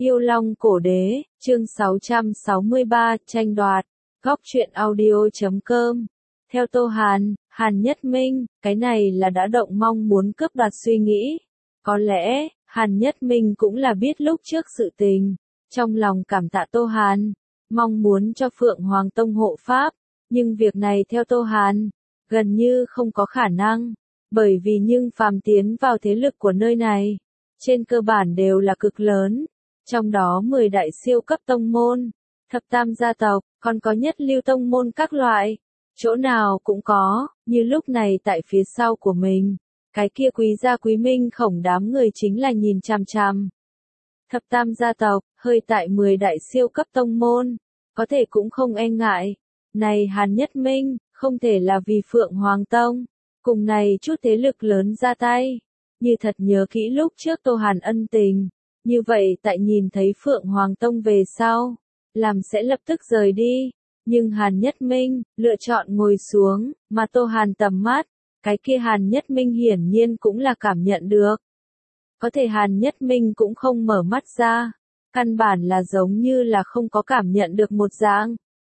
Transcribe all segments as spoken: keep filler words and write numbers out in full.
Yêu Long Cổ Đế, chương sáu trăm sáu mươi ba, tranh đoạt, góc truyện audio chấm com. Theo Tô Hàn, Hàn Nhất Minh, cái này là đã động mong muốn cướp đoạt suy nghĩ. Có lẽ, Hàn Nhất Minh cũng là biết lúc trước sự tình, trong lòng cảm tạ Tô Hàn, mong muốn cho Phượng Hoàng Tông hộ pháp, nhưng việc này theo Tô Hàn, gần như không có khả năng, bởi vì nhưng phàm tiến vào thế lực của nơi này, trên cơ bản đều là cực lớn. Trong đó mười đại siêu cấp tông môn, thập tam gia tộc, còn có nhất lưu tông môn các loại, chỗ nào cũng có, như lúc này tại phía sau của mình, cái kia quý gia quý minh khổng đám người chính là nhìn chằm chằm. Thập tam gia tộc, hơi tại mười đại siêu cấp tông môn, có thể cũng không e ngại. Này Hàn Nhất Minh, không thể là vì Phượng Hoàng Tông, cùng này chút thế lực lớn ra tay, như thật nhớ kỹ lúc trước Tô Hàn ân tình. Như vậy tại nhìn thấy Phượng Hoàng Tông về sau, làm sẽ lập tức rời đi, nhưng Hàn Nhất Minh, lựa chọn ngồi xuống, mà Tô Hàn tầm mắt, cái kia Hàn Nhất Minh hiển nhiên cũng là cảm nhận được. Có thể Hàn Nhất Minh cũng không mở mắt ra, căn bản là giống như là không có cảm nhận được một dạng.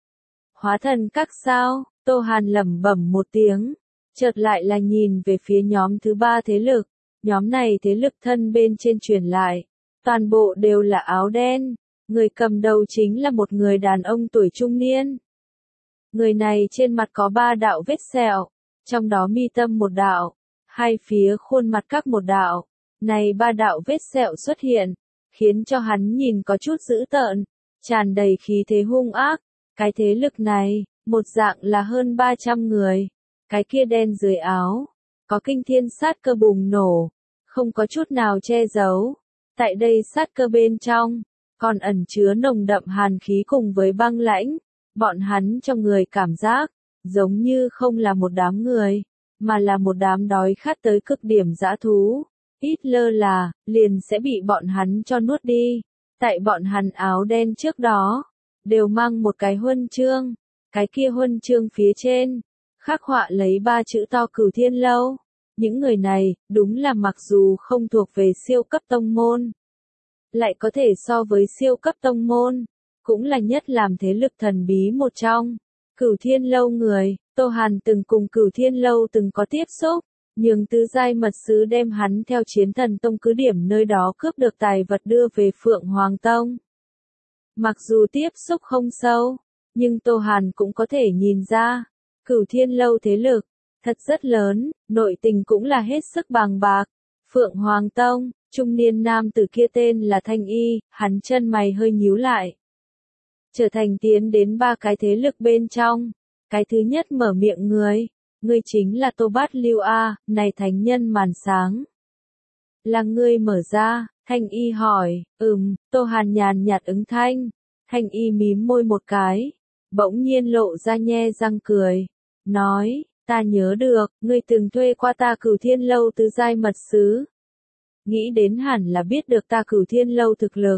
Hóa thần các sao, Tô Hàn lẩm bẩm một tiếng, chợt lại là nhìn về phía nhóm thứ ba thế lực, nhóm này thế lực thân bên trên truyền lại. Toàn bộ đều là áo đen, người cầm đầu chính là một người đàn ông tuổi trung niên. Người này trên mặt có ba đạo vết sẹo, trong đó mi tâm một đạo, hai phía khuôn mặt các một đạo. Này ba đạo vết sẹo xuất hiện, khiến cho hắn nhìn có chút dữ tợn, tràn đầy khí thế hung ác. Cái thế lực này, một dạng là hơn ba trăm người. Cái kia đen dưới áo, có kinh thiên sát cơ bùng nổ, không có chút nào che giấu. Tại đây sát cơ bên trong, còn ẩn chứa nồng đậm hàn khí cùng với băng lãnh, bọn hắn trong người cảm giác, giống như không là một đám người, mà là một đám đói khát tới cực điểm dã thú, ít lơ là, liền sẽ bị bọn hắn cho nuốt đi. Tại bọn hắn áo đen trước đó, đều mang một cái huân chương, cái kia huân chương phía trên, khắc họa lấy ba chữ to Cửu Thiên Lâu. Những người này, đúng là mặc dù không thuộc về siêu cấp tông môn, lại có thể so với siêu cấp tông môn, cũng là nhất làm thế lực thần bí một trong. Cửu Thiên Lâu người, Tô Hàn từng cùng Cửu Thiên Lâu từng có tiếp xúc, nhưng tứ giai mật sứ đem hắn theo Chiến Thần Tông cứ điểm nơi đó cướp được tài vật đưa về Phượng Hoàng Tông. Mặc dù tiếp xúc không sâu, nhưng Tô Hàn cũng có thể nhìn ra, Cửu Thiên Lâu thế lực thật rất lớn, nội tình cũng là hết sức bàng bạc. Phượng Hoàng Tông, trung niên nam tử kia tên là Thanh Y, hắn chân mày hơi nhíu lại. Trở thành tiến đến ba cái thế lực bên trong, cái thứ nhất mở miệng người, ngươi chính là Tô Bát Lưu A, này thánh nhân màn sáng. Là ngươi mở ra, Thanh Y hỏi, ừm, Tô Hàn nhàn nhạt ứng thanh, Thanh Y mím môi một cái, bỗng nhiên lộ ra nhe răng cười, nói, ta nhớ được, ngươi từng thuê qua ta Cửu Thiên Lâu tứ giai mật sứ. Nghĩ đến hẳn là biết được ta Cửu Thiên Lâu thực lực.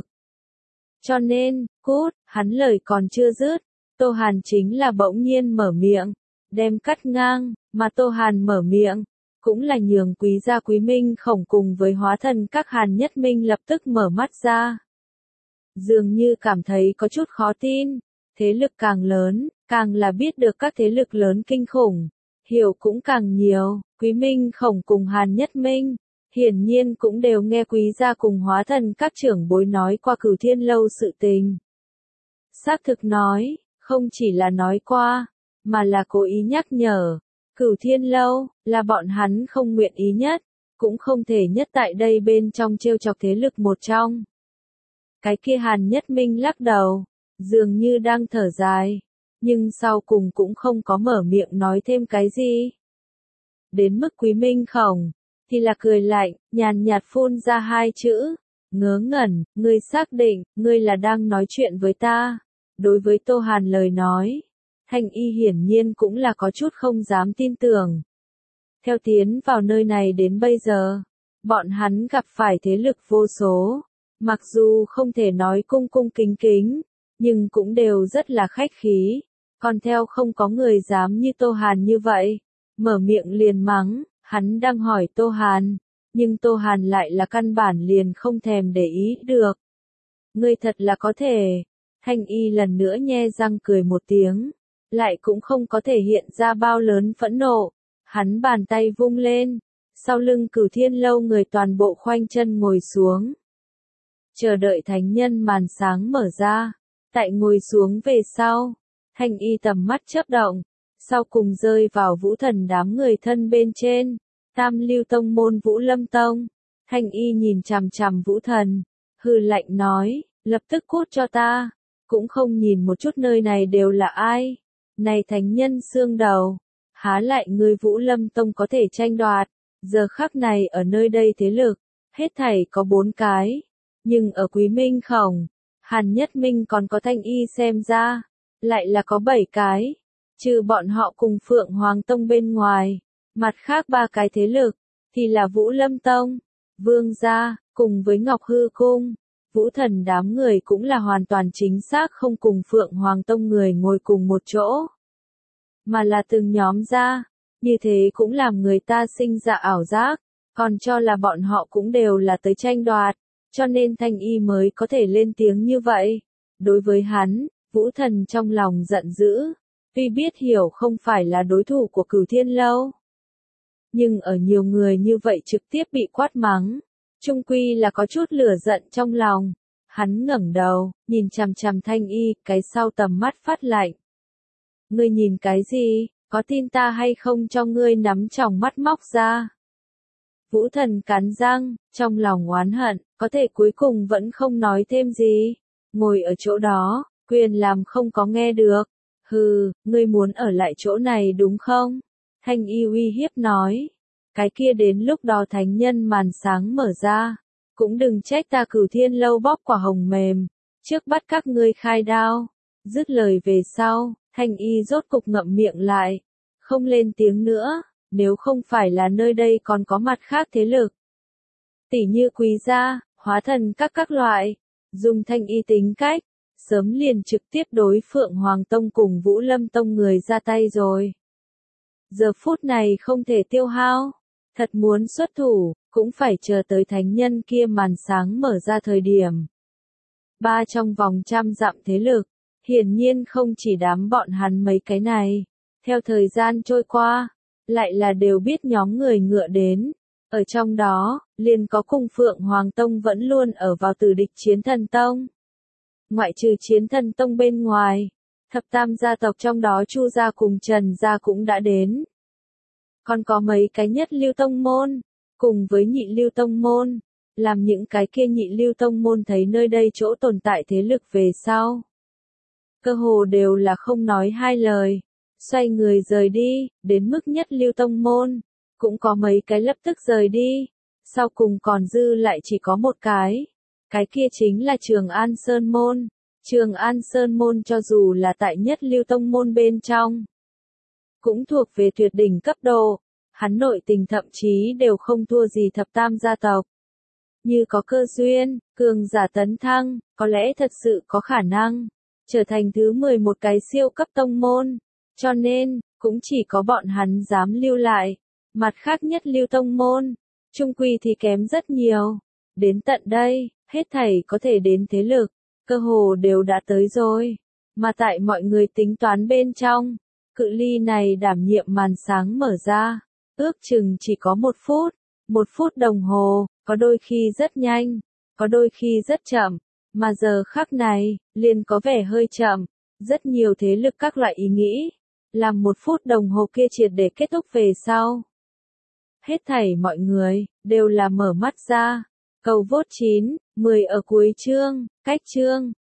Cho nên, cút, hắn lời còn chưa dứt, Tô Hàn chính là bỗng nhiên mở miệng, đem cắt ngang, mà Tô Hàn mở miệng, cũng là nhường quý gia quý minh khổng cùng với hóa thần các Hàn Nhất Minh lập tức mở mắt ra. Dường như cảm thấy có chút khó tin, thế lực càng lớn, càng là biết được các thế lực lớn kinh khủng. Hiểu cũng càng nhiều, Quý Minh khổng cùng Hàn Nhất Minh, hiển nhiên cũng đều nghe quý gia cùng hóa thần các trưởng bối nói qua Cửu Thiên Lâu sự tình. Xác thực nói, không chỉ là nói qua, mà là cố ý nhắc nhở, Cửu Thiên Lâu, là bọn hắn không nguyện ý nhất, cũng không thể nhất tại đây bên trong trêu chọc thế lực một trong. Cái kia Hàn Nhất Minh lắc đầu, dường như đang thở dài. Nhưng sau cùng cũng không có mở miệng nói thêm cái gì. Đến mức Quý Minh khổng, thì là cười lạnh, nhàn nhạt phun ra hai chữ, ngớ ngẩn, ngươi xác định, ngươi là đang nói chuyện với ta. Đối với Tô Hàn lời nói, Thanh Y hiển nhiên cũng là có chút không dám tin tưởng. Theo tiến vào nơi này đến bây giờ, bọn hắn gặp phải thế lực vô số, mặc dù không thể nói cung cung kính kính, nhưng cũng đều rất là khách khí. Còn theo không có người dám như Tô Hàn như vậy, mở miệng liền mắng, hắn đang hỏi Tô Hàn, nhưng Tô Hàn lại là căn bản liền không thèm để ý được. Ngươi thật là có thể. Thanh y lần nữa nhe răng cười một tiếng, lại cũng không có thể hiện ra bao lớn phẫn nộ. Hắn bàn tay vung lên, sau lưng Cửu Thiên Lâu người toàn bộ khoanh chân ngồi xuống. Chờ đợi thánh nhân màn sáng mở ra, tại ngồi xuống về sau, Thanh y tầm mắt chớp động, sau cùng rơi vào Vũ Thần đám người thân bên trên, Tam Lưu Tông môn Vũ Lâm Tông. Thanh y nhìn chằm chằm Vũ Thần, hừ lạnh nói, lập tức cút cho ta, cũng không nhìn một chút nơi này đều là ai. Này thánh nhân xương đầu, há lại người Vũ Lâm Tông có thể tranh đoạt, giờ khắc này ở nơi đây thế lực, hết thảy có bốn cái, nhưng ở Quý Minh Khổng, Hàn Nhất Minh còn có Thanh y xem ra, lại là có bảy cái, trừ bọn họ cùng Phượng Hoàng Tông bên ngoài, mặt khác ba cái thế lực, thì là Vũ Lâm Tông, Vương Gia, cùng với Ngọc Hư Cung. Vũ Thần đám người cũng là hoàn toàn chính xác không cùng Phượng Hoàng Tông người ngồi cùng một chỗ, mà là từng nhóm ra, như thế cũng làm người ta sinh ra ảo giác, còn cho là bọn họ cũng đều là tới tranh đoạt, cho nên Thanh y mới có thể lên tiếng như vậy. Đối với hắn, Vũ Thần trong lòng giận dữ, tuy biết hiểu không phải là đối thủ của Cửu Thiên Lâu, nhưng ở nhiều người như vậy trực tiếp bị quát mắng, chung quy là có chút lửa giận trong lòng. Hắn ngẩng đầu, nhìn chằm chằm Thanh y, cái sau tầm mắt phát lạnh. Ngươi nhìn cái gì, có tin ta hay không cho ngươi nắm tròng mắt móc ra? Vũ Thần cắn răng, trong lòng oán hận, có thể cuối cùng vẫn không nói thêm gì. Ngồi ở chỗ đó, quyền làm không có nghe được. Hừ, ngươi muốn ở lại chỗ này đúng không? Thanh y uy hiếp nói. Cái kia đến lúc đó thánh nhân màn sáng mở ra, cũng đừng trách ta Cửu Thiên Lâu bóp quả hồng mềm, trước bắt các ngươi khai đao. Dứt lời về sau, Thanh y rốt cục ngậm miệng lại, không lên tiếng nữa, nếu không phải là nơi đây còn có mặt khác thế lực. Tỉ như Quý gia, Hóa Thần các các loại, dùng Thanh y tính cách, sớm liền trực tiếp đối Phượng Hoàng Tông cùng Vũ Lâm Tông người ra tay rồi. Giờ phút này không thể tiêu hao, thật muốn xuất thủ, cũng phải chờ tới thánh nhân kia màn sáng mở ra thời điểm. Ba trong vòng trăm dặm thế lực, hiển nhiên không chỉ đám bọn hắn mấy cái này, theo thời gian trôi qua, lại là đều biết nhóm người ngựa đến. Ở trong đó, liền có cùng Phượng Hoàng Tông vẫn luôn ở vào tử địch Chiến Thần Tông. Ngoại trừ Chiến Thần Tông bên ngoài, thập tam gia tộc trong đó Chu gia cùng Trần gia cũng đã đến. Còn có mấy cái nhất lưu tông môn, cùng với nhị lưu tông môn, làm những cái kia nhị lưu tông môn thấy nơi đây chỗ tồn tại thế lực về sau. Cơ hồ đều là không nói hai lời, xoay người rời đi, đến mức nhất lưu tông môn, cũng có mấy cái lập tức rời đi, sau cùng còn dư lại chỉ có một cái, cái kia chính là Trường An Sơn Môn. Trường An Sơn Môn cho dù là tại nhất lưu tông môn bên trong, cũng thuộc về tuyệt đỉnh cấp độ, hắn nội tình thậm chí đều không thua gì thập tam gia tộc. Như có cơ duyên, cường giả tấn thăng, có lẽ thật sự có khả năng trở thành thứ mười một cái siêu cấp tông môn, cho nên, cũng chỉ có bọn hắn dám lưu lại, mặt khác nhất lưu tông môn, chung quy thì kém rất nhiều. Đến tận đây, hết thảy có thể đến thế lực, cơ hồ đều đã tới rồi, mà tại mọi người tính toán bên trong, cự ly này đảm nhiệm màn sáng mở ra, ước chừng chỉ có một phút, một phút đồng hồ, có đôi khi rất nhanh, có đôi khi rất chậm, mà giờ khắc này, liền có vẻ hơi chậm, rất nhiều thế lực các loại ý nghĩ, làm một phút đồng hồ kia triệt để kết thúc về sau. Hết thảy mọi người, đều là mở mắt ra, cầu vốt chín, mười ở cuối chương, cách chương.